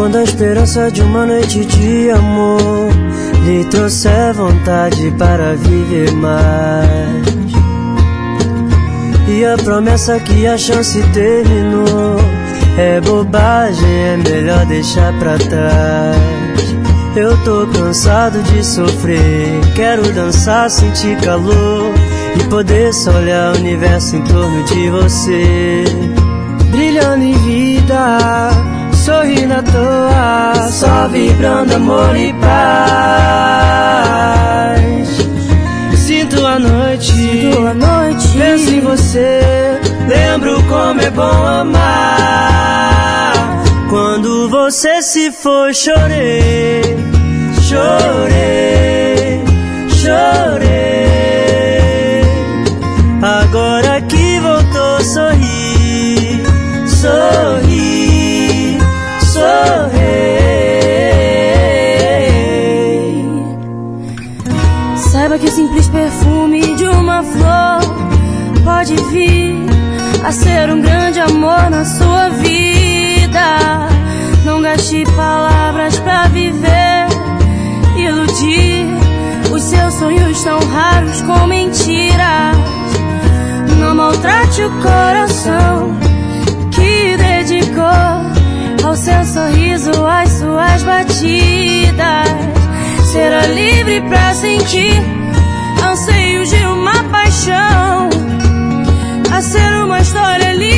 Quando a esperança de uma noite de amor lhe trouxer vontade para viver mais, e a promessa que a chance terminou é bobagem, é melhor deixar pra trás. Eu tô cansado de sofrer, quero dançar, sentir calor e poder só olhar o universo em torno de você, brilhando em vida, sorrindo à toa, só vibrando amor e paz. Sinto a noite, penso em você, lembro como é bom amar. Quando você se foi, chorei, chorei, chorei. Agora que voltou, sorri, sorri, sorri. Saiba que o simples perfume de uma flor pode vir a ser um grande amor na sua vida. Não gaste palavras pra viver, iludir. Os seus sonhos tão raros com mentiras. Não maltrate o coração que dedicou ao seu sorriso, às suas batidas. Será livre pra sentir anseios de uma paixão, a ser uma história linda.